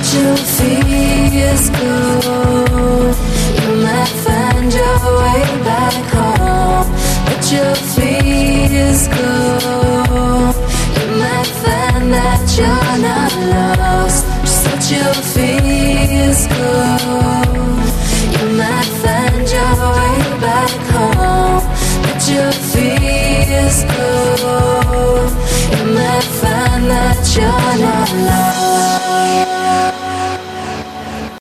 your fears go. You might find your way back home. Let your fears go. You might find that you're not lost. Just let your fears